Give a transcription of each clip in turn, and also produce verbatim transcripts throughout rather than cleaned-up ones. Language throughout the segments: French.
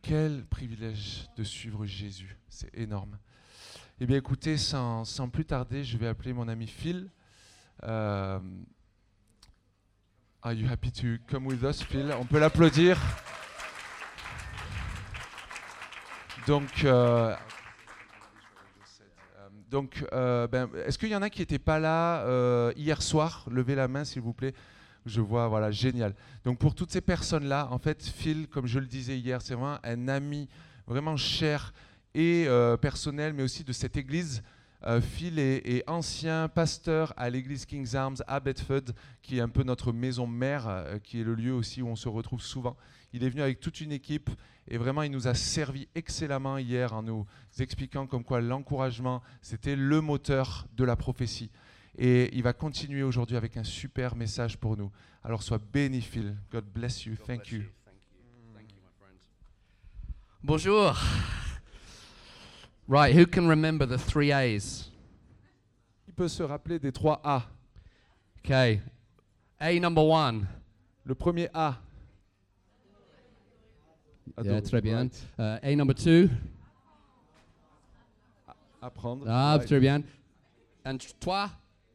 quel privilège de suivre Jésus, c'est énorme. Eh bien écoutez, sans, sans plus tarder, je vais appeler mon ami Phil. Euh, are you happy to come with us, Phil? On peut l'applaudir. Donc, euh, donc euh, ben, est-ce qu'il y en a qui n'étaient pas là euh, hier soir? Levez la main, s'il vous plaît. Je vois, voilà, génial. Donc pour toutes ces personnes-là, en fait, Phil, comme je le disais hier, c'est vraiment un ami vraiment cher et euh, personnel, mais aussi de cette église. Euh, Phil est, est ancien pasteur à l'église King's Arms à Bedford, qui est un peu notre maison mère, euh, qui est le lieu aussi où on se retrouve souvent. Il est venu avec toute une équipe et vraiment il nous a servi excellemment hier en nous expliquant comme quoi l'encouragement, c'était le moteur de la prophétie. Et il va continuer aujourd'hui avec un super message pour nous. Alors sois béni, Phil. God bless you. Thank you. Bonjour. Right, who can remember the three A's? Qui peut se rappeler des trois A? Okay. A number one. Le premier A. Yeah, très bien. Right. Uh, A number two. Apprendre. Ah, Right. très bien. And toi?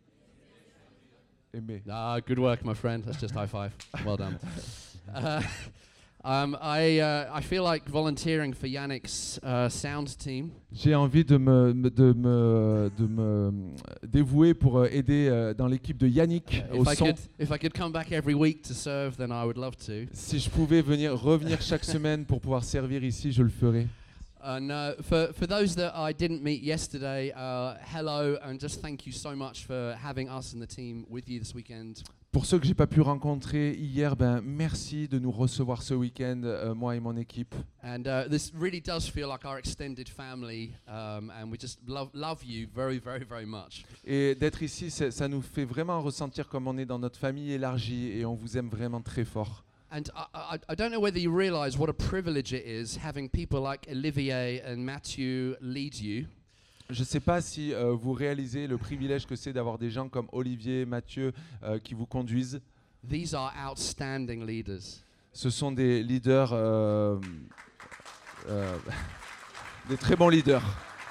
Aimer. Ah, good work, my friend. That's just high five. Well done. Uh, um, I uh, I feel like volunteering for Yannick's uh, sound team. J'ai envie de me, me- de me, de me dévouer pour euh, aider euh, dans l'équipe de Yannick au If I son. could, if I could come back every week to serve, then I would love to. Si je pouvais venir revenir chaque semaine pour pouvoir servir ici, je le ferais. And uh, for for those that I didn't meet yesterday, uh, hello, and just thank you so much for having us and the team with you this weekend. Pour ceux que j'ai pas pu rencontrer hier, ben merci de nous recevoir ce week-end, euh, moi et mon équipe. And uh, this really does feel like our extended family, um, and we just love love you very, very, very much. Et d'être ici, c'est- ça nous fait vraiment ressentir comme on est dans notre famille élargie et on vous aime vraiment très fort. And I, I, I don't know whether you realize what a privilege it is having people like Olivier and Matthew lead you. Je ne sais pas si euh, vous réalisez le privilège que c'est d'avoir des gens comme Olivier, Mathieu euh, qui vous conduisent. These are outstanding leaders. Ce sont des leaders, euh, euh, des très bons leaders.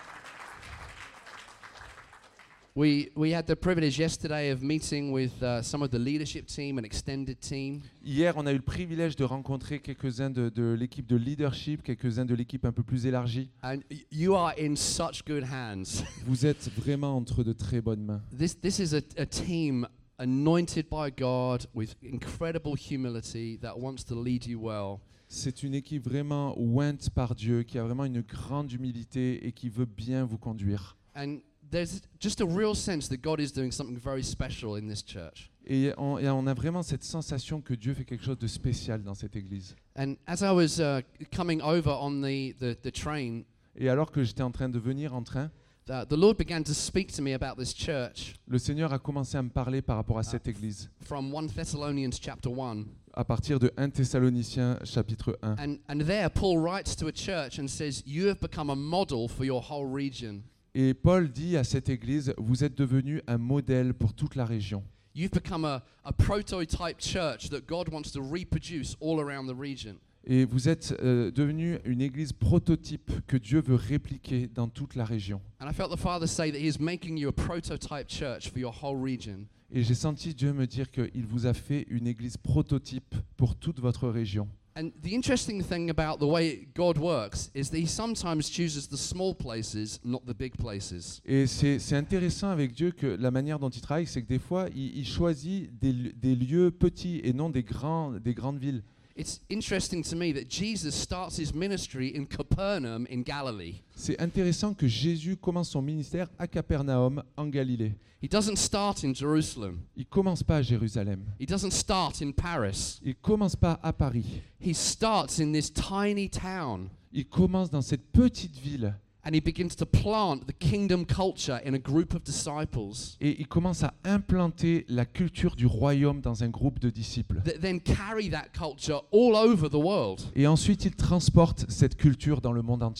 We we had the privilege yesterday of meeting with uh, some of the leadership team and extended team. Hier, on a eu le privilège de rencontrer quelques-uns de, de l'équipe de leadership, quelques-uns de l'équipe un peu plus élargie. And y- you are in such good hands. Vous êtes vraiment entre de très bonnes mains. This this is a, a team anointed by God with incredible humility that wants to lead you well. C'est une équipe vraiment ointe par Dieu, qui a vraiment une grande humilité et qui veut bien vous conduire. And there's just a real sense that God is doing something very special in this church. Et on, et on a vraiment cette sensation que Dieu fait quelque chose de spécial dans cette église. And as I was uh, coming over on the, the, the train, Et alors que j'étais en train de venir en train, uh, the Lord began to speak to me about this church le Seigneur a commencé à me parler par rapport à cette église, from First Thessalonians chapter one. à partir de premier Thessaloniciens chapitre un. And, and there Paul writes to a church and says, you have become a model for your whole region. Et Paul dit à cette église, vous êtes devenu un modèle pour toute la région. You've become a, a prototype church that God wants to reproduce all around the region. Et vous êtes euh, devenu une église prototype que Dieu veut répliquer dans toute la région. And I felt the Father say that He is making you a prototype church for your whole region. Et j'ai senti Dieu me dire qu'il vous a fait une église prototype pour toute votre région. And the interesting thing about the way God works is that He sometimes chooses the small places, not the big places. Et c'est c'est intéressant avec Dieu que la manière dont il travaille, c'est que des fois, il, il choisit des, li- des lieux petits et non des, grands, des grandes villes. It's interesting to me that Jesus starts His ministry in Capernaum in Galilee. C'est intéressant que Jésus commence son ministère à Capernaum, en Galilée. He doesn't start in Jerusalem. Il commence pas à Jérusalem. He doesn't start in Paris. Il commence pas à Paris. He starts in this tiny town. Il commence dans cette petite ville And he begins to plant the kingdom culture in a group of disciples et il commence à implanter la culture du royaume dans un groupe de disciples. that then carry that culture all over the world. Et ensuite, il transporte cette culture dans le monde entier.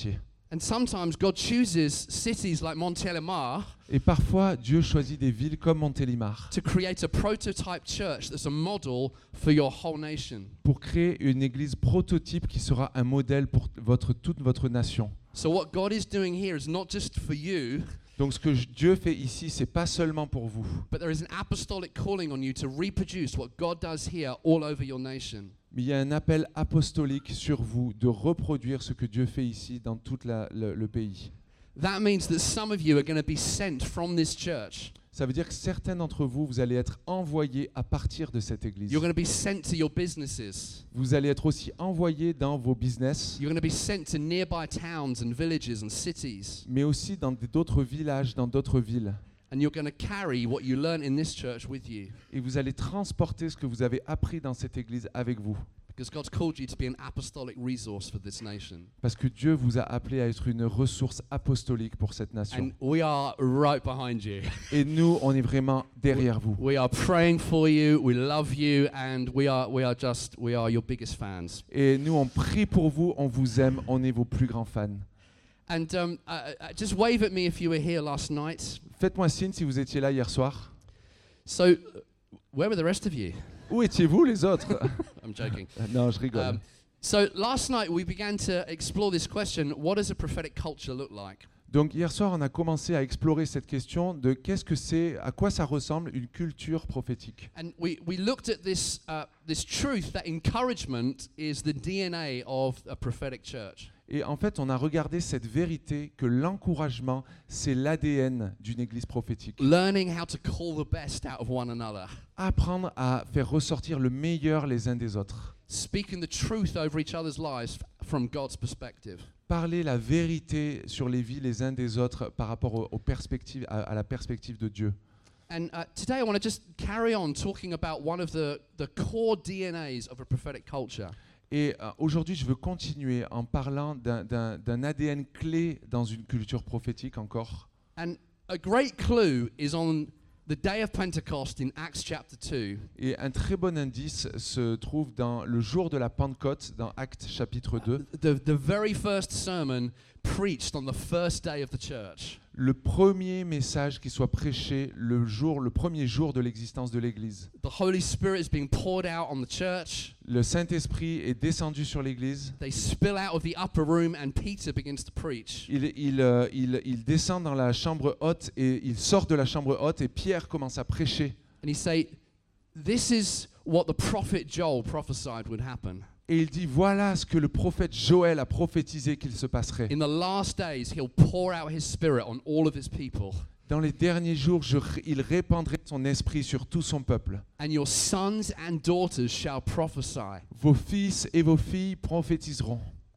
And sometimes God chooses cities like Montélimar Et parfois, Dieu choisit des villes comme Montélimar to create a prototype church that's a model for your whole nation. pour créer une église prototype qui sera un modèle pour votre, toute votre nation. So what God is doing here is not just for you, Donc ce que j- Dieu fait ici, c'est pas seulement pour vous, but there is an apostolic calling on you to reproduce what God does here all over your nation. mais il y a un appel apostolique sur vous de reproduire ce que Dieu fait ici dans tout la, le, le pays. That means that some of you are going to be sent from this church. Ça veut dire que certains d'entre vous, vous allez être envoyés à partir de cette église. You're going to be sent to your businesses. Vous allez être aussi envoyés dans vos business, You're going to be sent to nearby towns and villages and cities. mais aussi dans des- d'autres villages, dans d'autres villes. And you're going to carry what you learn in this church with you. Et vous allez transporter ce que vous avez appris dans cette église avec vous. Because God's called you to be an apostolic resource for this nation. Parce que Dieu vous a appelé à être une ressource apostolique pour cette nation. And we are right behind you. Et nous, on est vraiment derrière vous. We are praying for you, we love you, and we are we are just we are your biggest fans. Et nous, on prie pour vous, on vous aime, on est vos plus grands fans. And um, uh, uh, just wave at me if you were here last night. Faites-moi signe si vous étiez là hier soir. So, uh, where were the rest of you? Où étiez-vous les autres? I'm joking. Non, je rigole. Um, so last night we began to explore this question: what does a prophetic culture look like? Donc hier soir, on a commencé à explorer cette question de qu'est-ce que c'est, à quoi ça ressemble une culture prophétique. And we, we looked at this uh, this truth that encouragement is the D N A of a prophetic church. Et en fait, on a regardé cette vérité que l'encouragement, c'est l'A D N d'une église prophétique. Learning how to call the best out of one another. Apprendre à faire ressortir le meilleur les uns des autres. Speaking the truth over each other's lives f- from God's perspective. Parler la vérité sur les vies les uns des autres par rapport aux, aux perspectives, à, à la perspective de Dieu. And uh, today I want to just carry on talking about one of the, the core D N As of a prophetic culture. Et euh, aujourd'hui, je veux continuer en parlant d'un- d'un d'un A D N clé dans une culture prophétique encore. And a great clue is on the day of Pentecost in Acts chapter two. Et un très bon indice se trouve dans le jour de la Pentecôte, dans Actes chapitre deux. The, the very first sermon preached on the first day of the church. Le premier message qui soit prêché le jour, le premier jour de l'existence de l'Église. The Holy Spirit is being poured out on the church. Le Saint-Esprit est descendu sur l'Église. They spill out of the upper room and Peter begins to preach. Il, il, euh, il, il descend dans la chambre haute et il sort de la chambre haute et Pierre commence à prêcher. And he say, this is what the prophet Joel prophesied would happen. Et il dit, voilà ce que le prophète Joël a prophétisé qu'il se passerait. In the last days, he'll pour out his spirit on all of his people. Dans les derniers jours, je r- il répandrait son esprit sur tout son peuple. And your sons and daughters shall prophesy. Vos fils et vos filles prophétiseront.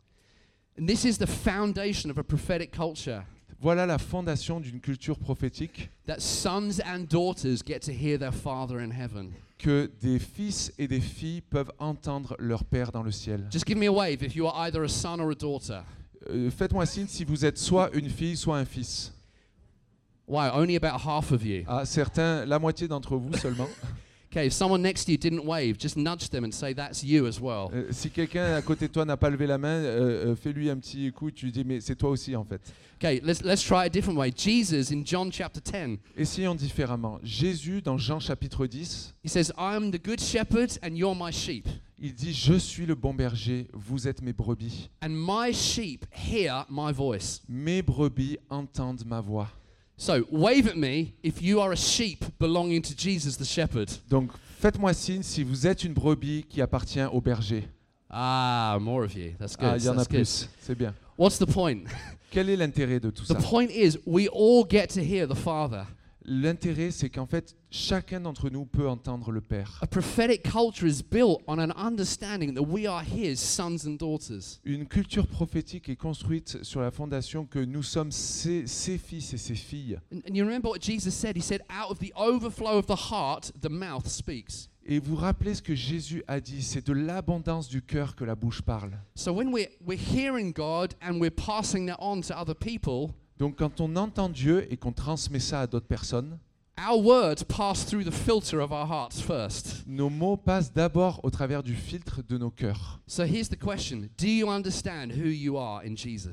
And this is the foundation of a prophetic culture. Voilà la fondation d'une culture prophétique, That sons and daughters get to hear their Father in heaven. que des fils et des filles peuvent entendre leur Père dans le ciel. Just give me a wave if you are either a son or a daughter. Euh, Faites-moi signe si vous êtes soit une fille, soit un fils. Wow, only about half of you. Ah, certains, la moitié d'entre vous seulement. Okay, if someone next to you didn't wave, just nudge them and say that's you as well. Euh, si quelqu'un à côté de toi n'a pas levé la main, euh, euh, fais-lui un petit coup, tu lui dis mais c'est toi aussi en fait. Okay, let's let's try a different way. Jesus in John chapter ten, Essayons différemment. Jésus dans Jean chapitre dix, he says, "I am the good shepherd and you're my sheep. il dit je suis le bon berger, vous êtes mes brebis. And my sheep hear my voice." Mes brebis entendent ma voix. So, wave at me if you are a sheep belonging to Jesus the shepherd. Donc faites-moi signe si vous êtes une brebis qui appartient au berger. Ah, more of you. That's good. Ah, il y en a That's good. plus, c'est bien. What's the point? Quel est l'intérêt de tout The ça? point is we all get to hear the Father. L'intérêt, c'est qu'en fait, chacun d'entre nous peut entendre le Père. A prophetic culture is built on an understanding that we are his sons and daughters. Une culture prophétique est construite sur la fondation que nous sommes ses, ses fils et ses filles. And, and you remember what Jesus said? He said, out of the overflow of the heart, the mouth speaks. Et vous rappelez ce que Jésus a dit, c'est de l'abondance du cœur que la bouche parle. So when we're, we're hearing God and we're passing that on to other people, Donc quand on entend Dieu et qu'on transmet ça à d'autres personnes, our words pass through the filter of our hearts first. nos mots passent d'abord au travers du filtre de nos cœurs. So here's the question. Do you understand who you are in Jesus?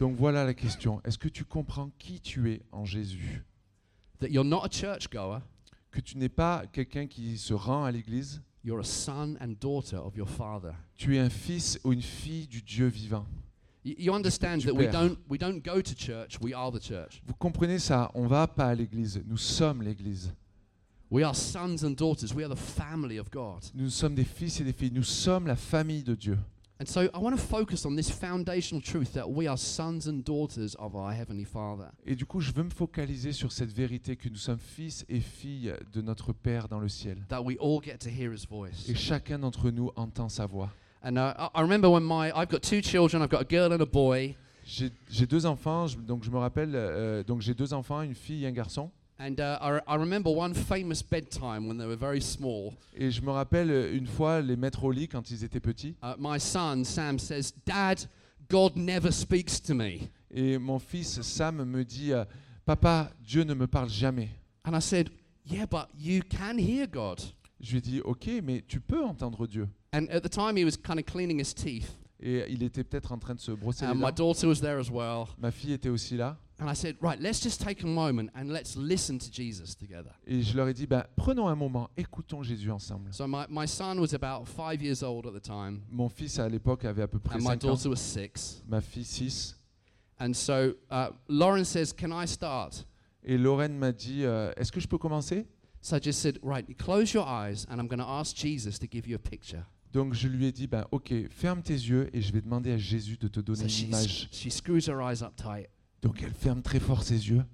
Donc voilà la question. Est-ce que tu comprends qui tu es en Jésus? That you're not a churchgoer, Que tu n'es pas quelqu'un qui se rend à l'église. you're a son and daughter of your Father. Tu es un fils ou une fille du Dieu vivant. You, you understand du that we Père. don't we don't go to church, we are the church. Vous comprenez ça? On va pas à l'église. Nous sommes l'église. We are sons and daughters. We are the family of God. Nous sommes des fils et des filles. Nous sommes la famille de Dieu. And so I want to focus on this foundational truth that we are sons and daughters of our Heavenly Father. Et du coup, je veux me focaliser sur cette vérité que nous sommes fils et filles de notre Père dans le ciel. That we all get to hear His voice. Et chacun d'entre nous entend sa voix. And uh, I I remember when my I've got two children. I've got a girl and a boy. J'ai j'ai deux enfants, je- donc je me rappelle, euh, donc j'ai deux enfants, une fille et un garçon. And uh, I, I remember one famous bedtime when they were very small. Et je me rappelle euh, une fois les mettre au lit quand ils étaient petits. Uh, my son Sam says, "Dad, God never speaks to me." Et mon fils Sam me dit, euh, Papa, Dieu ne me parle jamais. And I said, "Yeah, but you can hear God." Je lui ai dit, ok, mais tu peux entendre Dieu. And at the time, he was kind of cleaning his teeth. Et il était peut-être en train de se brosser And les my dents. daughter was there as well. Ma fille était aussi là. And I said, "Right, let's just take a moment and let's listen to Jesus together." Et je leur ai dit, bah, prenons un moment, écoutons Jésus ensemble. So my, my son was about five years old at the time, Mon fils à l'époque avait à peu près and my cinq ans. daughter was six. Ma fille six. And so uh, Lauren says, "Can I start?" Et Lorraine m'a dit, euh, est-ce que je peux commencer? So I just said, "Right, you close your eyes, and I'm going to ask Jesus to give you a picture." Donc je lui ai dit, bah, ok, ferme tes yeux et je vais demander à Jésus de te donner So une she, image. she screws her eyes up tight, Donc elle ferme très fort ses yeux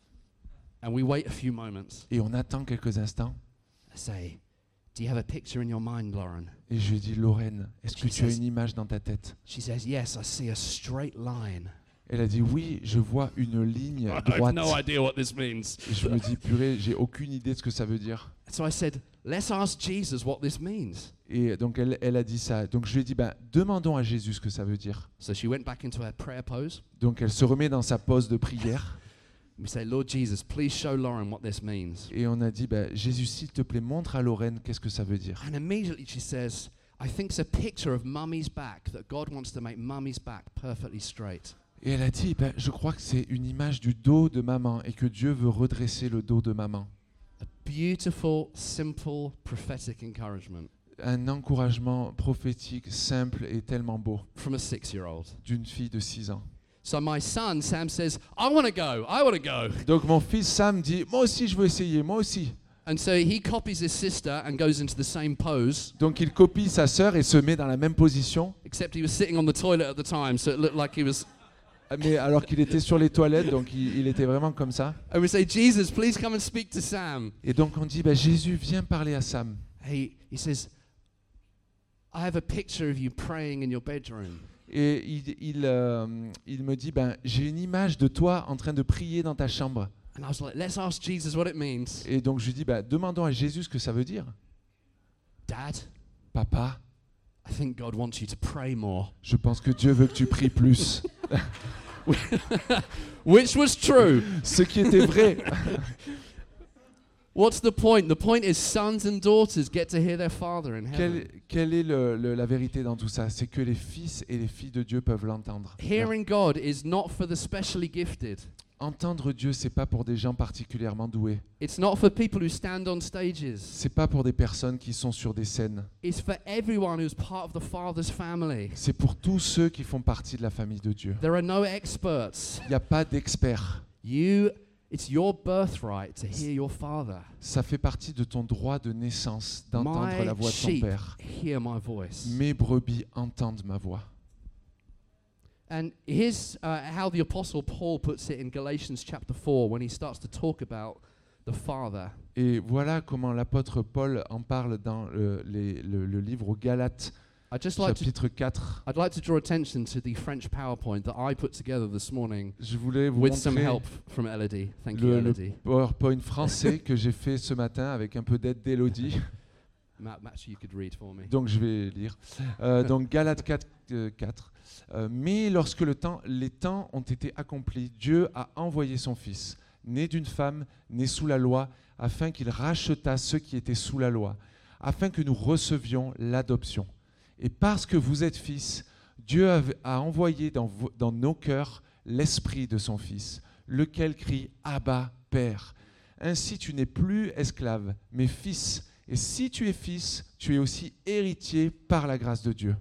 and we wait a few moments. et on attend quelques instants. I say, "Do you have a picture in your mind, Lauren?" Et je lui ai dit, Lorraine, est-ce que She tu as says- une image dans ta tête? She says, "Yes, I see a straight line." Elle a dit, oui, je vois une ligne I have droite. no idea what this means. Et je me dis, purée, j'ai aucune idée de ce que ça veut dire. So I said, "Let's ask Jesus what this means." Et donc elle, elle a dit ça. Donc je lui ai dit, bah, demandons à Jésus ce que ça veut dire. So she went back into her prayer pose. Donc elle se remet dans sa pose de prière. We say, "Lord Jesus, please show Lauren what this means." Et on a dit, bah, Jésus, s'il te plaît, montre à Lorraine qu'est-ce que ça veut dire. And immediately she says, "I think it's a picture of mummy's back, that God wants to make mummy's back perfectly straight." Et elle a dit, bah, je crois que c'est une image du dos de maman et que Dieu veut redresser le dos de maman. A beautiful, simple, prophetic encouragement Un encouragement prophétique simple et tellement beau from a six-year-old. d'une fille de six ans. So my son, Sam, says, "I want to go, I want to go." Donc mon fils Sam dit, moi aussi je veux essayer, moi aussi. And so he copies his sister and goes into the same pose, Donc il copie sa sœur et se met dans la même position, except he was sitting on the toilet at the time, so it looked like he was... mais alors qu'il était sur les toilettes, donc il, il était vraiment comme ça. And we say, "Jesus, please come and speak to Sam." Et donc on dit, bah, Jésus, viens parler à Sam. He, he says, "I have a picture of you praying in your bedroom." Et il, il, euh, il me dit, ben, j'ai une image de toi en train de prier dans ta chambre. And I was like, "Let's ask Jesus what it means." Et donc je lui dis, ben, demandons à Jésus ce que ça veut dire. "Dad, Papa, I think God wants you to pray more." je pense que Dieu veut que tu pries plus. Which was true. Ce qui était vrai. What's the point? The point is sons and daughters get to hear their father in heaven. Quelle, quelle est le- le- la vérité dans tout ça? C'est que les fils et les filles de Dieu peuvent l'entendre. Hearing God is not for the specially gifted. Entendre Dieu, c'est pas pour des gens particulièrement doués. It's not for people who stand on stages. C'est pas pour des personnes qui sont sur des scènes. It's for everyone who's part of the Father's family. C'est pour tous ceux qui font partie de la famille de Dieu. There are no experts. Il n'y a pas d'experts. You, it's your birthright to hear your Father. Ça fait partie de ton droit de naissance d'entendre My la voix de ton sheep Père. hear my voice. Mes brebis entendent ma voix. And here's uh, how the Apostle Paul puts it in Galatians chapter four when he starts to talk about the Father. Et voilà comment l'apôtre Paul en parle dans le, les- le- le livre aux Galates, I'd just like to chapitre quatre. I'd like to draw attention to the French PowerPoint that I put together this morning Je voulais vous with some montrer help from Elodie. Thank you, le, le Elodie. PowerPoint français que j'ai fait ce matin avec un peu d'aide d'Élodie. Matt, Matt, you could read for me. Donc je vais lire. Euh, donc Galates quatre, euh, quatre. Euh, mais lorsque le temps, les temps ont été accomplis, Dieu a envoyé son Fils, né d'une femme, né sous la loi, afin qu'il rachetât ceux qui étaient sous la loi, afin que nous recevions l'adoption. Et parce que vous êtes fils, Dieu a, a envoyé dans, vo- dans nos cœurs l'esprit de son Fils, lequel crie « Abba, Père ». Ainsi tu n'es plus esclave, mais fils. Et si tu es fils, tu es aussi héritier par la grâce de Dieu.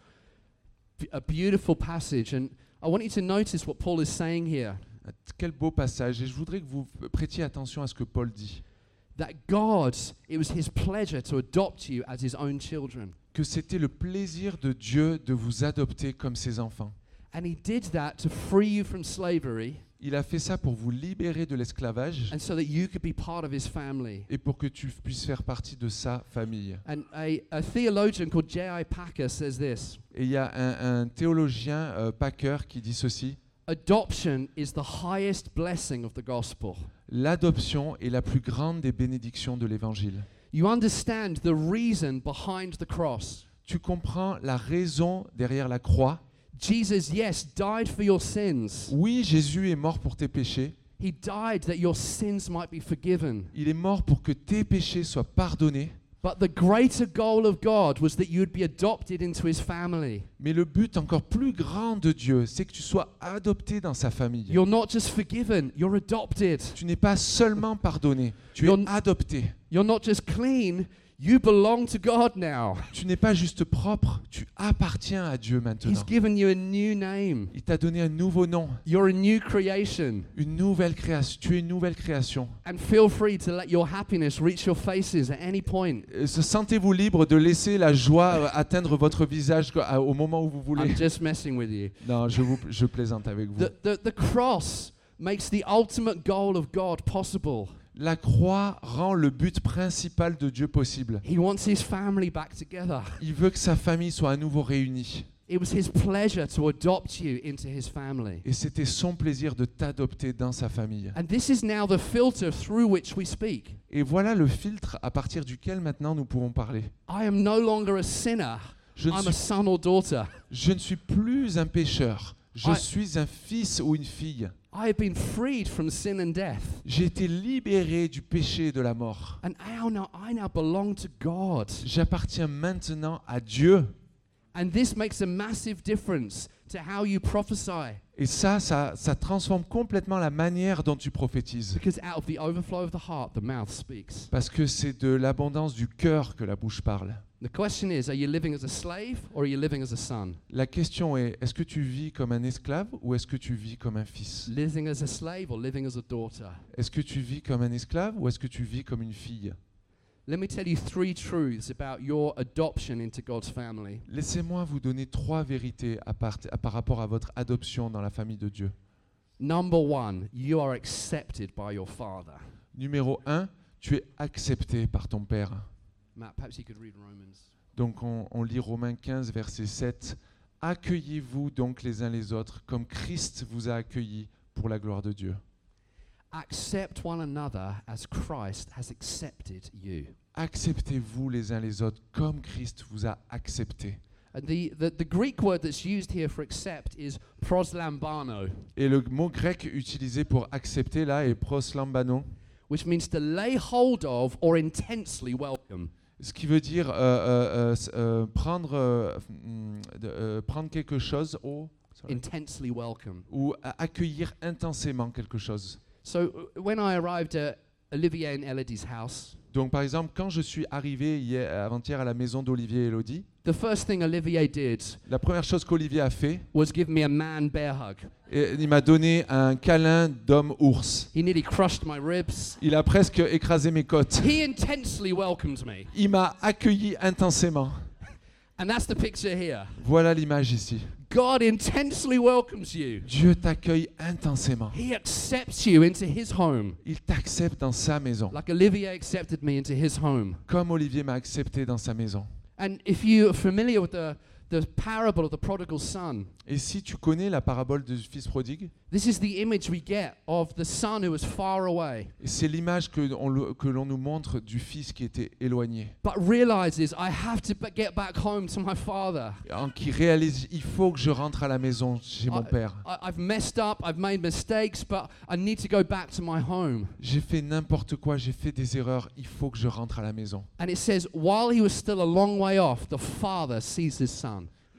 A beautiful passage, and I want you to notice what Paul is saying here. Quel beau passage. Et je voudrais que vous prêtiez attention à ce que Paul dit. That God, it was his pleasure to adopt you as his own children. Que c'était le plaisir de Dieu de vous adopter comme ses enfants. And he did that to free you from slavery. Il a fait ça pour vous libérer de l'esclavage And so that you could be part of his family. et pour que tu puisses faire partie de sa famille. And a, a theologian called J I Packer says this. Et il y a un, un théologien, euh, Packer, qui dit ceci. Adoption is the highest blessing of the gospel. L'adoption est la plus grande des bénédictions de l'Évangile. You understand the reason behind the cross. Tu comprends la raison derrière la croix. Jesus, yes, died for your sins. Oui, Jésus est mort pour tes péchés. He died that your sins might be forgiven. Il est mort pour que tes péchés soient pardonnés. But the greater goal of God was that you would be adopted into his family. Mais le but encore plus grand de Dieu, c'est que tu sois adopté dans sa famille. You're not just forgiven, you're adopted. Tu n'es pas seulement pardonné, tu You're es n- adopté. You're not just clean, you belong to God now. Tu n'es pas juste propre, tu appartiens à Dieu maintenant. He's given you a new name. Il t'a donné un nouveau nom, You're a new creation. une nouvelle création. Tu es une nouvelle création. And feel free to let your happiness reach your faces at any point. Euh, se- Sentez-vous libre de laisser la joie euh, atteindre votre visage co- à- au moment où vous voulez. I'm just messing with you. Non, je, vous, je plaisante avec vous. The, the, the cross makes the ultimate goal of God possible. La croix rend le but principal de Dieu possible. He wants his family back together. Il veut que sa famille soit à nouveau réunie. It was his pleasure to adopt you into his family. Et c'était son plaisir de t'adopter dans sa famille. And this is now the filter through which we speak. Et voilà le filtre à partir duquel maintenant nous pouvons parler. I am no longer a sinner. Je ne I'm a suis, son or daughter. je ne suis plus un pécheur. Je I- suis un fils ou une fille. I have been freed from sin and death. J'ai été libéré du péché et de la mort. And now, now I now belong to God. J'appartiens maintenant à Dieu. And this makes a massive difference to how you prophesy. Et ça, ça, ça transforme complètement la manière dont tu prophétises. Because out of the overflow of the heart, the mouth speaks. Parce que c'est de l'abondance du cœur que la bouche parle. The question is, are you living as a slave or are you living as a son? La question est, est-ce que tu vis comme un esclave ou est-ce que tu vis comme un fils? Living as a slave or living as a daughter? Est-ce que tu vis comme un esclave ou est-ce que tu vis comme une fille? Let me tell you three truths about your adoption into God's family. Laissez-moi vous donner trois vérités à part- à par rapport à votre adoption dans la famille de Dieu. Number one, you are accepted by your father. Numéro un, tu es accepté par ton Père. Matt, perhaps you could read Romans. Donc on, on lit Romains quinze, verset sept. Accueillez-vous donc les uns les autres comme Christ vous a accueillis pour la gloire de Dieu. Accept one another as Christ has accepted you. Acceptez-vous les uns les autres comme Christ vous a accepté. And the, the, the Greek word that's used here for accept is proslambano, Et le mot grec utilisé pour accepter là est proslambano, which means to lay hold of or intensely welcome. ce qui veut dire euh, euh, euh, s- euh, prendre, euh, mm, de- euh, prendre quelque chose au, sorry, Intensely welcome. ou a- accueillir intensément quelque chose. So uh, when I arrived at Olivier and Elodie's house, Donc par exemple, quand je suis arrivé hier, avant-hier à la maison d'Olivier et Elodie, the first thing Olivier did la première chose qu'Olivier a fait, was give me a man bear hug. et il m'a donné un câlin d'homme-ours. He nearly crushed my ribs. Il a presque écrasé mes côtes. He intensely welcomed me. Il m'a accueilli intensément. And that's the picture here. Voilà l'image ici. God intensely welcomes you. Dieu t'accueille intensément. He accepts you into his home, Il t'accepte dans sa maison, like Olivier accepted me into his home. comme Olivier m'a accepté dans sa maison. And if you're familiar with the, the parable of the prodigal son, Et si tu connais la parabole du fils prodigue, this is the image we get of the son who was far away, c'est l'image que, on le- que l'on nous montre du fils qui était éloigné, but realizes I have to b- get back home to my father. en qui réalise il faut que je rentre à la maison chez mon I- père. I, I've messed up, I've made mistakes, but I need to go back to my home. J'ai fait n'importe quoi, j'ai fait des erreurs, il faut que je rentre à la maison. And it says, while he was still a long way off, the father sees his son.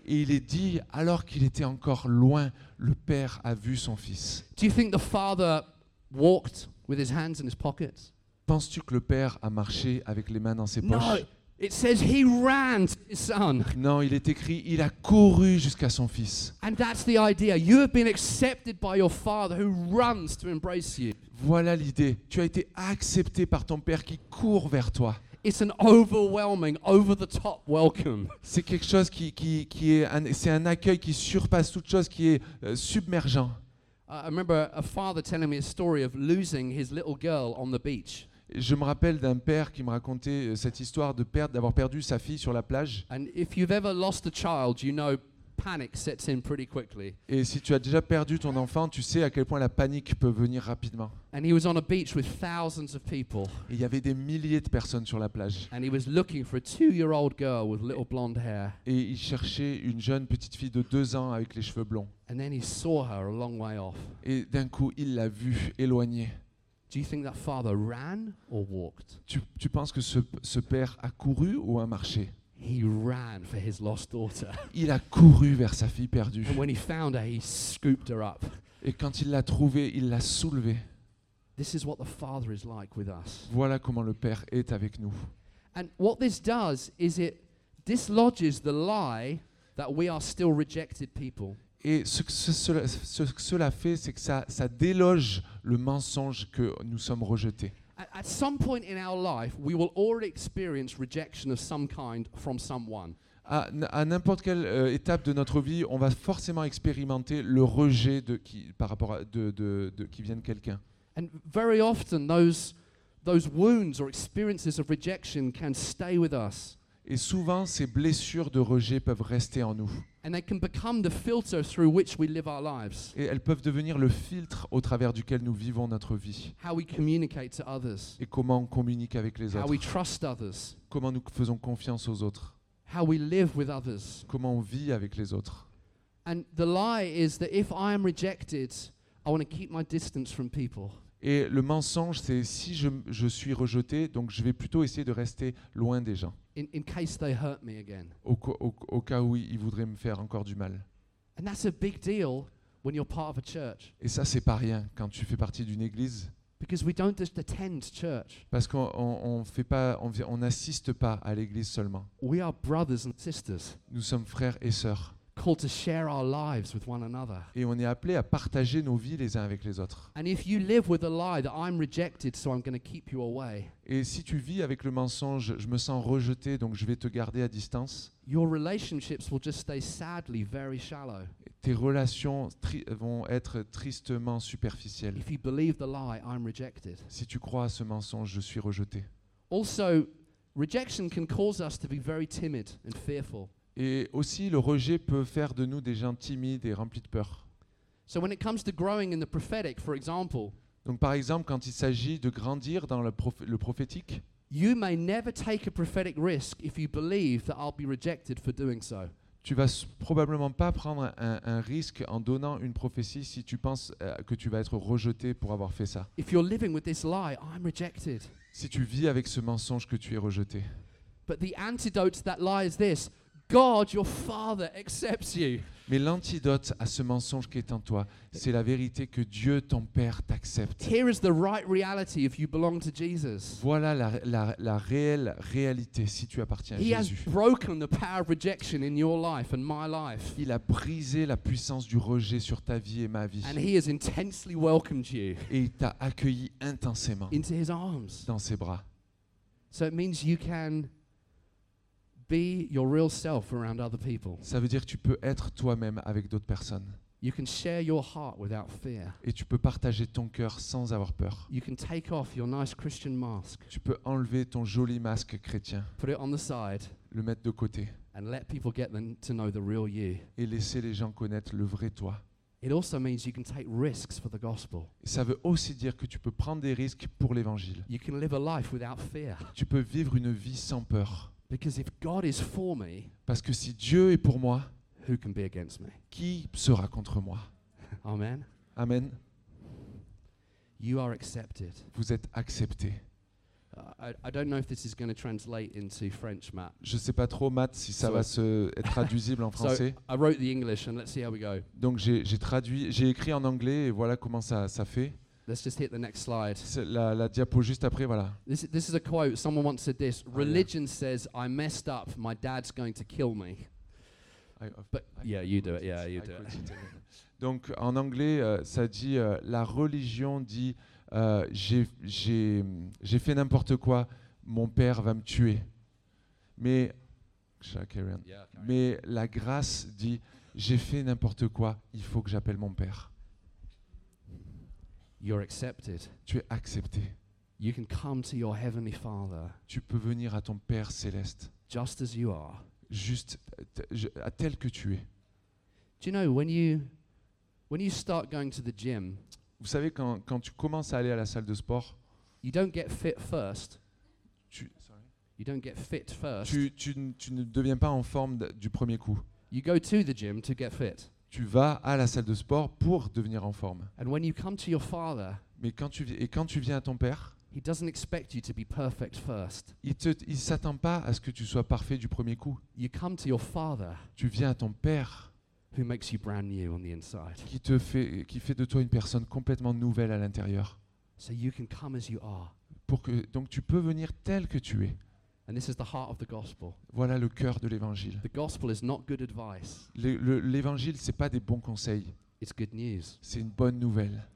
Et il est dit, alors qu'il était encore loin, le Père a vu son Fils. Do you think the Father walked with his hands in his pockets? Penses-tu que le Père a marché avec les mains dans ses No, poches? it says he ran to his son. Non, il est écrit, il a couru jusqu'à son Fils. And that's the idea. You have been accepted by your Father who runs to embrace you. Voilà l'idée. Tu as été accepté par ton Père qui court vers toi. It's an overwhelming, over-the-top welcome. C'est quelque chose qui, qui, qui est, un, c'est un accueil qui surpasse toute chose, qui est euh, submergent. Uh, I remember a father telling me a story of losing his little girl on the beach. Je me rappelle d'un père qui me racontait euh, cette histoire de perdre, d'avoir perdu sa fille sur la plage. And if you've ever lost a child, you know panic sets in pretty quickly. Et si tu as déjà perdu ton enfant, tu sais à quel point la panique peut venir rapidement. And he was on a beach with thousands of people. Et il y avait des milliers de personnes sur la plage. And he was looking for a two-year-old girl with little blonde hair. Et il cherchait une jeune petite fille de deux ans avec les cheveux blonds. And then he saw her a long way off. Et d'un coup, il l'a vue éloignée. Do you think that father ran or walked? Tu, tu penses que ce, ce père a couru ou a marché? He ran for his lost daughter. Il a couru vers sa fille perdue. And when he found her, he scooped her up. Et quand il l'a trouvée, il l'a soulevée. This is what the Father is like with us. Voilà comment le Père est avec nous. And what this does is it dislodges the lie that we are still rejected people. Et ce que ce- cela, ce que cela fait, c'est que ça, ça déloge le mensonge que nous sommes rejetés. At, at some point in our life, we will already experience rejection of some kind from someone. À, n- à n'importe quelle euh, étape de notre vie, on va forcément expérimenter le rejet de, qui, par rapport à, de, de, de, qui vient de quelqu'un. And very often, those, those wounds or experiences of rejection can stay with us. Et souvent, ces blessures de rejet peuvent rester en nous. And they can become the filter through which we live our lives. Et elles peuvent devenir le filtre au travers duquel nous vivons notre vie. How we communicate to others. Et comment on communique avec les How autres. we trust others. Comment nous faisons confiance aux autres. How we live with others. Comment on vit avec les autres. And the lie is that if I am rejected, I want to keep my distance from people. Et le mensonge, c'est si je, je suis rejeté, donc je vais plutôt essayer de rester loin des gens, In, in case they hurt me again. au, co- au- au cas où ils voudraient me faire encore du mal. And that's a big deal when you're part of a church. Et ça, c'est pas rien quand tu fais partie d'une église, Because we don't just attend church. parce qu'on on, on fait pas, on vi- on n'assiste pas à l'église seulement. We are brothers and sisters Nous sommes frères et sœurs, called to share our lives with one another. et on est appelés à partager nos vies les uns avec les autres. And if you live with a lie that I'm rejected, so I'm going to keep you away, Et si tu vis avec le mensonge, je me sens rejeté, donc je vais te garder à distance, your relationships will just stay sadly very shallow. tes relations tri- vont être tristement superficielles. If you believe the lie, I'm rejected. Si tu crois à ce mensonge, je suis rejeté. Also, rejection can cause us to be very timid and fearful. Et aussi, le rejet peut faire de nous des gens timides et remplis de peur. So when it comes to growing in the prophetic, for example, Donc, par exemple, quand il s'agit de grandir dans le, proph- le prophétique, you may never take a prophetic risk if you believe that I'll be rejected for doing so. tu vas s- probablement pas prendre un, un risque en donnant une prophétie si tu penses euh, que tu vas être rejeté pour avoir fait ça. If you're living with this lie, I'm rejected. Si tu vis avec ce mensonge que tu es rejeté. But the antidote to that lie is this: God, your Father, accepts you. Mais l'antidote à ce mensonge qui est en toi, c'est la vérité que Dieu, ton Père, t'accepte. Here is the right reality if you belong to Jesus. Voilà la, la- la réelle réalité si tu appartiens à He has Jésus. broken the power of rejection in your life and my life. Il a brisé la puissance du rejet sur ta vie et ma vie. And he has intensely welcomed you Et il t'a accueilli intensément into his arms. dans ses bras. So it means you can be your real self around other people. Ça veut dire que tu peux être toi-même avec d'autres personnes. You can share your heart without fear. Et tu peux partager ton cœur sans avoir peur. You can take off your nice Christian mask, Tu peux enlever ton joli masque chrétien, put it on the side, le mettre de côté and let people get them to know the real you. et laisser les gens connaître le vrai toi. It also means you can take risks for the gospel. Et ça veut aussi dire que tu peux prendre des risques pour l'évangile. You can live a life without fear. Tu peux vivre une vie sans peur. Because if God is for me, Parce que si Dieu est pour moi, who can be against me? qui sera contre moi? Amen. Amen. You are accepted. Vous êtes acceptés. I, I don't know if this is going to translate into French, Matt. Je sais pas trop, Matt, si ça So- va se être traduisible en So français. I wrote the English and let's see how we go. Donc j'ai j'ai traduit, j'ai écrit en anglais et voilà comment ça, ça fait. Let's just hit the next slide. C'est la, la diapo juste après, voilà. This, is- this is a quote. Someone once said this. Oh, yeah. Religion says I messed up. My dad's going to kill me. I- But I- yeah, you do it. Yeah, you I do it. quote it again. Donc en anglais, euh, ça dit euh, la religion dit euh, j'ai j'ai j'ai fait n'importe quoi, mon père va me tuer. Mais shall I carry on? Yeah, carry on. Mais la grâce dit j'ai fait n'importe quoi, il faut que j'appelle mon père. You're accepted. Tu es accepté. You can come to your heavenly Father Tu peux venir à ton Père céleste, just as you are. juste t- je- à tel que tu es. Do you know when you when you start going to the gym, Vous savez, quand, quand tu commences à aller à la salle de sport, you don't get fit first. tu, You don't get fit first. tu, tu n- tu ne deviens pas en forme d- du premier coup. You go to the gym to get fit. Tu vas à la salle de sport pour devenir en forme. And when you come to your Father, Mais quand tu, vi- et quand tu viens à ton Père, He doesn't expect you to be perfect first. il ne s'attend pas à ce que tu sois parfait du premier coup. You come to your Father Tu viens à ton Père who makes you brand new on the inside. qui, te fait, qui fait de toi une personne complètement nouvelle à l'intérieur. So you can come as you are. Pour que, donc tu peux venir tel que tu es. And this is the heart of the gospel. Voilà le cœur de l'évangile. The gospel is not good advice. Le- le- L'évangile, ce n'est pas des bons conseils, It's good news. c'est une bonne nouvelle.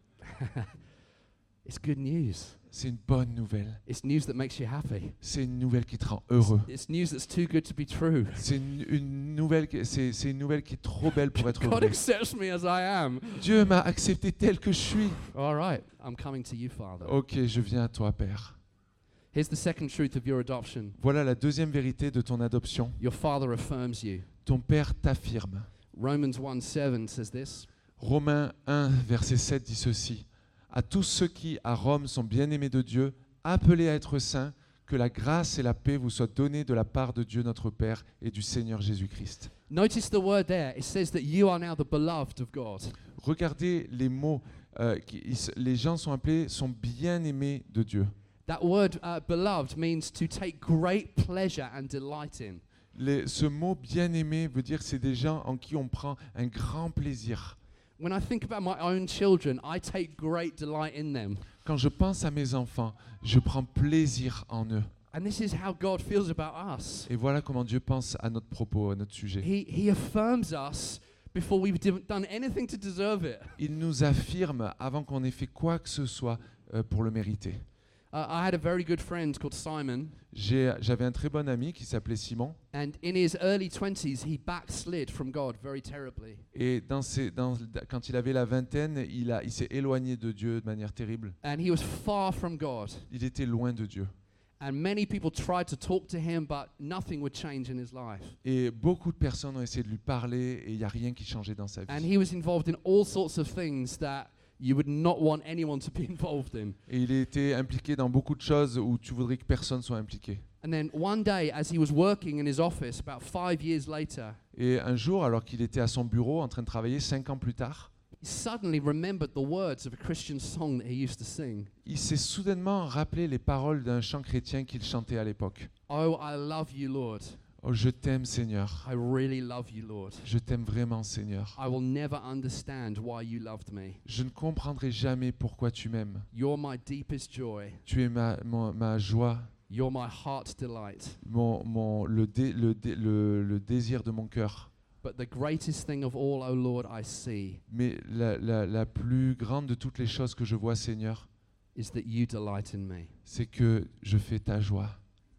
It's good news. C'est une bonne nouvelle. It's news that makes you happy. C'est une nouvelle qui te rend heureux. It's news that's too good to be true. C'est une, une nouvelle, qui- c'est c'est une nouvelle qui est trop belle pour être God vraie. accepts me as I am. Dieu m'a accepté tel que je suis. All right, I'm coming to you, Father. Ok, je viens à toi, Père. Here's the second truth of your adoption. Voilà la deuxième vérité de ton adoption. Your Father affirms you. Ton Père t'affirme. Romans one seven says this. Romains un, verset sept dit ceci. À tous ceux qui, à Rome, sont bien-aimés de Dieu, appelés à être saints, que la grâce et la paix vous soient données de la part de Dieu notre Père et du Seigneur Jésus-Christ. Notice the word there. It says that you are now the beloved of God. Regardez les mots. euh, qui, ils s- les gens sont appelés, sont bien-aimés de Dieu. That word uh, beloved means to take great pleasure and delight in. Les- ce mot bien-aimé veut dire que c'est des gens en qui on prend un grand plaisir. When I think about my own children, I take great delight in them. Quand je pense à mes enfants, je prends plaisir en eux. And this is how God feels about us. Et voilà comment Dieu pense à notre propos, à notre sujet. He, he affirms us before we've div- done anything to deserve it. Il nous affirme avant qu'on ait fait quoi que ce soit euh, pour le mériter. Uh, I had a very good friend called Simon, J'ai- J'avais un très bon ami qui s'appelait Simon. and in his early twenties, he backslid from God very terribly. Et dans ses- dans- quand il avait la vingtaine, il, a- il s'est éloigné de Dieu de manière terrible. And he was far from God. Il était loin de Dieu. And many people tried to talk to him, but nothing would change in his life. Et beaucoup de personnes ont essayé de lui parler et il n'y a rien qui changeait dans sa And vie. he was involved in all sorts of things that you would not want anyone to be involved in. Et il était impliqué dans beaucoup de choses où tu voudrais que personne soit impliqué. And then one day, as he was working in his office, about five years later, Et un jour, alors qu'il était à son bureau en train de travailler, cinq ans plus tard, he suddenly remembered the words of a Christian song that he used to sing. il s'est soudainement rappelé les paroles d'un chant chrétien qu'il chantait à l'époque. Oh, I love you, Lord. Oh, je t'aime, Seigneur. I really love you, Lord. Je t'aime vraiment, Seigneur. I will never understand why you loved me. Je ne comprendrai jamais pourquoi tu m'aimes. You're my deepest joy. Tu es ma, mon- ma joie, You're my heart's delight. mon, mon- le, dé- le, dé- le- le désir de mon cœur. But the greatest thing of all, O Lord, I see, Mais la, la- la plus grande de toutes les choses que je vois, Seigneur, is that you delight in me. c'est que je fais ta joie.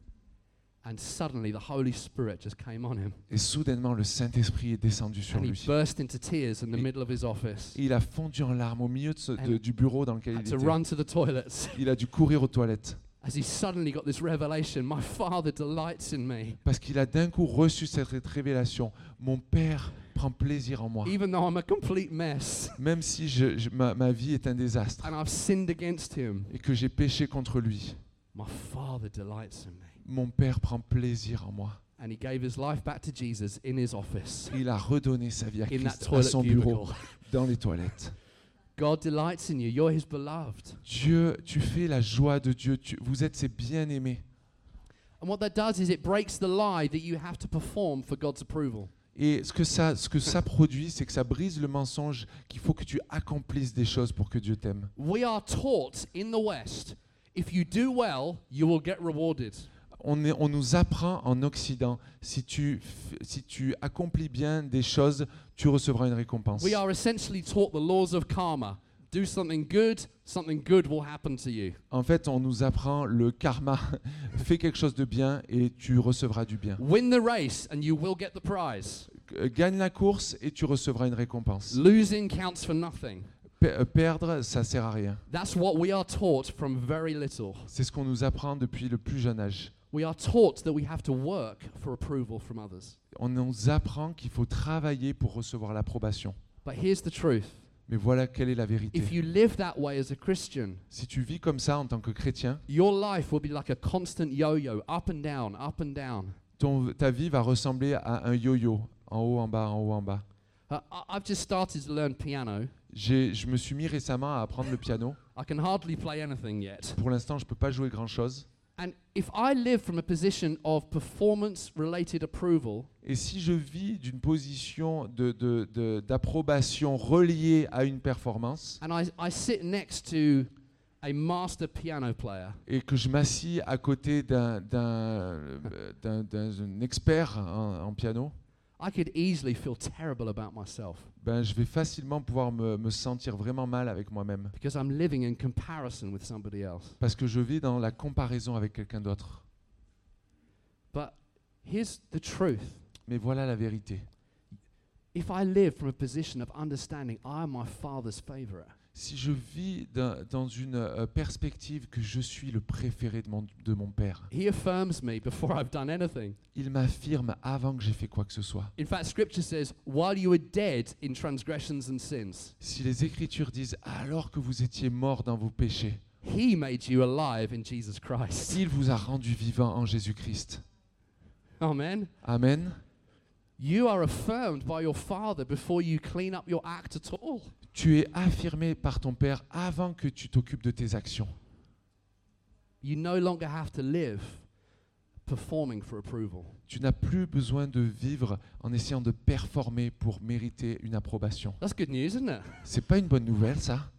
And suddenly the Holy Spirit just came on him. Et soudainement, le Saint-Esprit est descendu sur And he lui. burst into tears in the Et- middle of his office. Et il a fondu en larmes au milieu de ce- de- And- du bureau dans lequel Had il to était. run to the toilets Il a dû courir aux toilettes as he suddenly got this revelation. My Father delights in me. parce qu'il a d'un coup reçu cette révélation. Mon Père prend plaisir en moi. Even though I'm a complete mess Même si je- je- ma, ma vie est un désastre and I've sinned against him, et que j'ai péché contre lui, my Father delights in me. mon Père prend plaisir en moi. And he gave his life back to Jesus in his office, Il a redonné sa vie à in that Christ à toilet son bureau, cubicle. dans les toilettes. God delights in you. You're his beloved. Dieu, tu fais la joie de Dieu. Tu- vous êtes ses bien-aimés. And what that does is it breaks the lie that you have to perform for God's approval. Et ce que ça, ce que ça produit, c'est que ça brise le mensonge qu'il faut que tu accomplisses des choses pour que Dieu t'aime. We are taught in the West, if you do well, you will get rewarded. On, est- on nous apprend en Occident, si tu, f- si tu accomplis bien des choses, tu recevras une récompense. We are essentially taught the laws of karma. Do something good, something good will happen to you. En fait, on nous apprend le karma. Fais quelque chose de bien et tu recevras du bien. Win the race and you will get the prize. Euh, Gagne la course et tu recevras une récompense. Losing counts for nothing. Pe- euh, perdre, ça sert à rien. That's what we are taught from very little. C'est ce qu'on nous apprend depuis le plus jeune âge. We are taught that we have to work for approval from others. On nous apprend qu'il faut travailler pour recevoir l'approbation. But here's the truth. Mais voilà quelle est la vérité. If you live that way as a Christian, Si tu vis comme ça en tant que chrétien, your life will be like a constant yo-yo, up and down, up and down. ton- ta vie va ressembler à un yo-yo, en haut, en bas, en haut, en bas. Uh, I- I've just started to learn piano. J'ai- Je me suis mis récemment à apprendre le piano. I can hardly play anything yet. Pour l'instant, je ne peux pas jouer grand-chose. And if I live from a position of performance-related approval, Et si je vis d'une position de- de- de- d'approbation reliée à une performance, and I, I sit next to a master piano player, et que je m'assis à côté d'un d'un, euh, d'un- d'un expert en, en piano, I could easily feel terrible about myself ben, je vais facilement pouvoir me, me sentir vraiment mal avec moi-même. because I'm living in comparison with somebody else. Parce que je vis dans la comparaison avec quelqu'un d'autre. But here's the truth. Mais voilà la vérité. If I live from a position of understanding I am my Father's favorite, Si je vis dans, dans une euh, perspective que je suis le préféré de mon, de mon Père, He affirms me before I've done anything. il m'affirme avant que j'ai fait quoi que ce soit. In fact, Scripture says, while you were dead in transgressions and sins, Si les Écritures disent « alors que vous étiez morts dans vos péchés », He made you alive in Jesus Christ. il vous a rendu vivant en Jésus-Christ. Amen. Amen. You are affirmed by your Father before you clean up your act at all. Tu es affirmé par ton Père avant que tu t'occupes de tes actions. You no longer have to live performing for approval. Tu n'as plus besoin de vivre en essayant de performer pour mériter une approbation. That's good news, isn't it? C'est pas une bonne nouvelle, ça?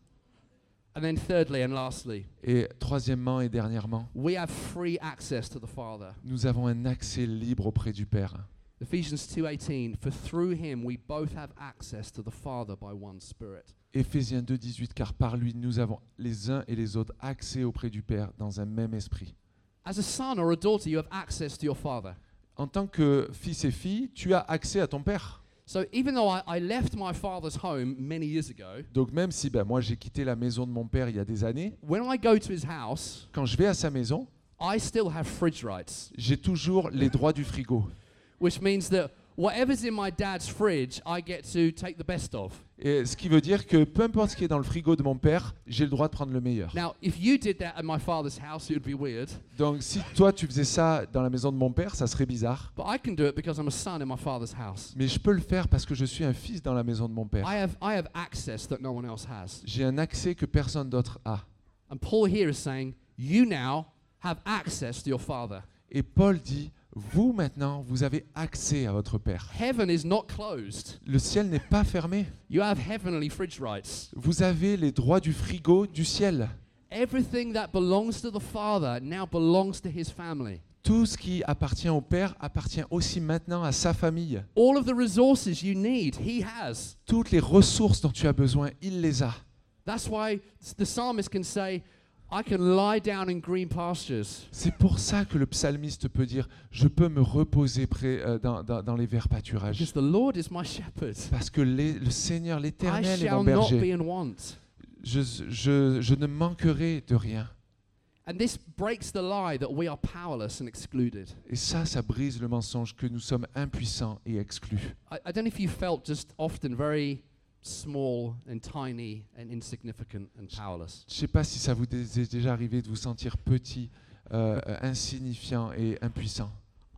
And then thirdly and lastly, Et troisièmement et dernièrement, we have free access to the Father. nous avons un accès libre auprès du Père. Ephesians two eighteen, for through him we both have access to the Father by one Spirit. Éphésiens deux dix-huit, car par lui nous avons les uns et les autres accès auprès du Père dans un même esprit. As a son or a daughter, you have access to your Father. En tant que fils et fille, tu as accès à ton Père. So even though I, I left my father's home many years ago, Donc même si ben, moi j'ai quitté la maison de mon père il y a des années, when I go to his house, quand je vais à sa maison, I still have fridge rights, j'ai toujours les droits du frigo. which means that whatever's in my dad's fridge, I get to take the best of. Et ce qui veut dire que peu importe ce qui est dans le frigo de mon père, j'ai le droit de prendre le meilleur. Now, if you did that at my father's house, it would be weird, Donc si toi tu faisais ça dans la maison de mon père, ça serait bizarre. but I can do it because I'm a son in my father's house. Mais je peux le faire parce que je suis un fils dans la maison de mon père. I have, I have access that no one else has. J'ai un accès que personne d'autre a. And Paul here is saying, you now have access to your father. Et Paul dit, vous maintenant, vous avez accès à votre Père. Heaven is not closed. Le ciel n'est pas fermé. You have heavenly fridge rights. Vous avez les droits du frigo du ciel. Everything that belongs to the Father now belongs to his family. Tout ce qui appartient au Père appartient aussi maintenant à sa famille. All of the resources you need, he has. Toutes les ressources dont tu as besoin, il les a. That's why the psalmist can say, I can lie down in green pastures. C'est pour ça que le psalmiste peut dire, je peux me reposer près, euh, dans, dans- dans les verts pâturages. Because the Lord is my shepherd. Parce que les- le Seigneur, I l'Éternel est shall mon not be berger. in want. Je, je- je ne manquerai de rien. And this breaks the lie that we are powerless and excluded. Et ça, ça brise le mensonge que nous sommes impuissants et exclus. I, I don't know if you felt just often very small and tiny and insignificant and powerless. Je ne sais pas si ça vous est déjà arrivé de vous sentir petit, euh, euh, insignifiant et impuissant.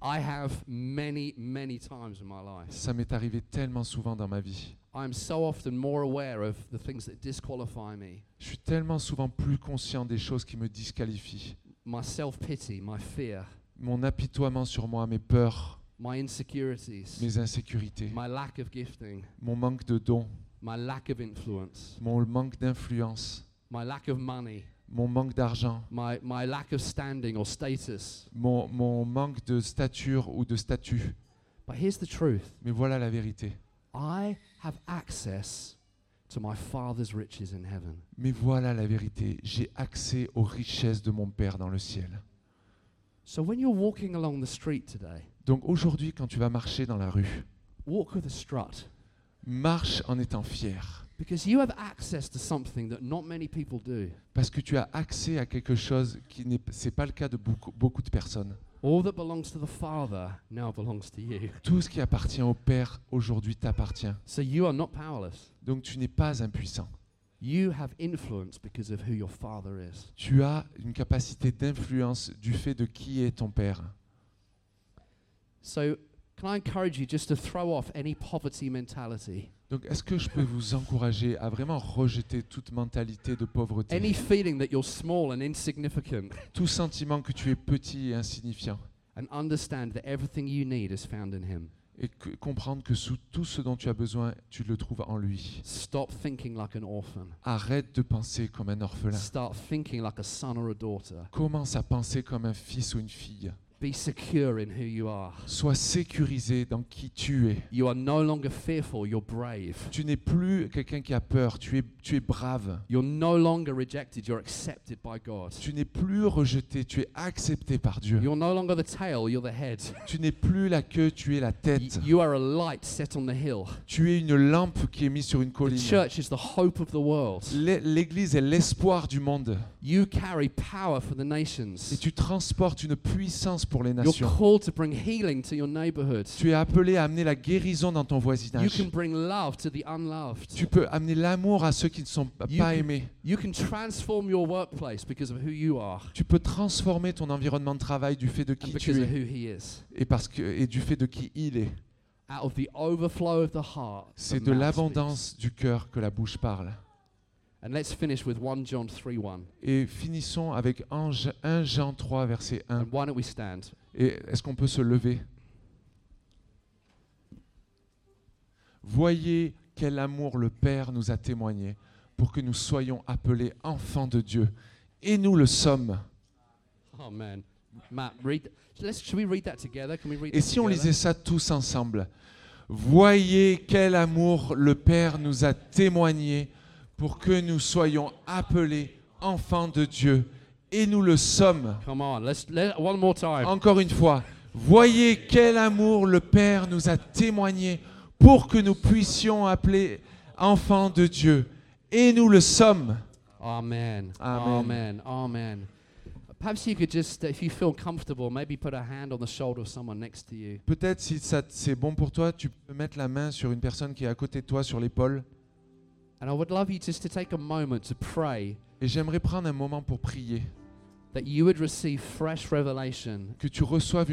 I have many, many times in my life. Ça m'est arrivé tellement souvent dans ma vie. I'm so often more aware of the things that disqualify me. Je suis tellement souvent plus conscient des choses qui me disqualifient. My self-pity, my fear, Mon apitoiement sur moi, mes peurs, my insecurities, mes insécurités, my lack of gifting, mon manque de dons, my lack of influence, mon manque d'influence, my lack of money, mon manque d'argent, my, my lack of standing or status. mon, mon manque de stature ou de statut. But here's the truth. Mais voilà la vérité. I have access to my Father's riches in heaven. Mais voilà la vérité. J'ai accès aux richesses de mon Père dans le ciel. So when you're walking along the street today, Donc aujourd'hui, quand tu vas marcher dans la rue, walk with a strut, marche en étant fier. because you have access to something that not many people do. Parce que tu as accès à quelque chose qui n'est c'est pas le cas de beaucoup, beaucoup de personnes. All that belongs to the Father now belongs to you. Tout ce qui appartient au Père aujourd'hui t'appartient. So you are not powerless. Donc tu n'es pas impuissant. You have influence because of who your Father is. Tu as une capacité d'influence du fait de qui est ton Père. So can I encourage you just to throw off any poverty mentality? Donc est-ce que je peux vous encourager à vraiment rejeter toute mentalité de pauvreté, Any feeling that you're small and insignificant, tout sentiment que tu es petit et insignifiant, and understand that everything you need is found in Him. et que- comprendre que sous tout ce dont tu as besoin, tu le trouves en lui. Stop thinking like an orphan. Arrête de penser comme un orphelin. Start thinking like a son or a daughter. Commence à penser comme un fils ou une fille. Be secure in who you are. Sois sécurisé dans qui tu es. You are no longer fearful, you're brave. Tu n'es plus quelqu'un qui a peur, tu es, tu es brave. You're no longer rejected, you're accepted by God. Tu n'es plus rejeté, tu es accepté par Dieu. You're no longer the tail, you're the head. Tu n'es plus la queue, tu es la Y- tête. You are a light set on the hill. Tu es une lampe qui est mise sur une The colline. church is the hope of the world. L'É- L'Église est l'espoir du monde. You carry power for the Et nations. tu transportes une puissance pour les You're nations. called to bring healing to your neighborhood. Tu es appelé à amener la guérison dans ton You voisinage. can bring love to the unloved. Tu peux amener l'amour à ceux qui ne sont p- You pas can- aimés. You can transform your workplace because of who you are Tu peux transformer ton environnement de travail du fait de and qui because tu of es who He is. et, parce que, et du fait de qui il est. Out of the overflow of the heart, C'est the de mouth l'abondance du cœur que la bouche parle. speaks. And let's finish with First John three one. Et finissons avec un Jean trois, verset un. And why don't we stand? Et est-ce qu'on peut se lever? Voyez quel amour le Père nous a témoigné pour que nous soyons appelés enfants de Dieu. Et nous le sommes. Oh man, Matt, read. Let's. Should we read that together? Can we read Et that si on together? lisait ça tous ensemble? Voyez quel amour le Père nous a témoigné pour que nous soyons appelés enfants de Dieu. Et nous le sommes. Come on, let's let one more time. Encore une fois, voyez quel amour le Père nous a témoigné pour que nous puissions appeler enfants de Dieu. Et nous le sommes. Amen. Amen. Amen. Amen. Perhaps you could just, uh, if you feel comfortable, maybe put a hand on the shoulder of someone next to you. Peut-être si ça, c'est bon pour toi, tu peux mettre la main sur une personne qui est à côté de toi, sur l'épaule. And I would love you just to take a moment to pray Et j'aimerais prendre un moment pour prier, that you would receive fresh revelation que tu reçoives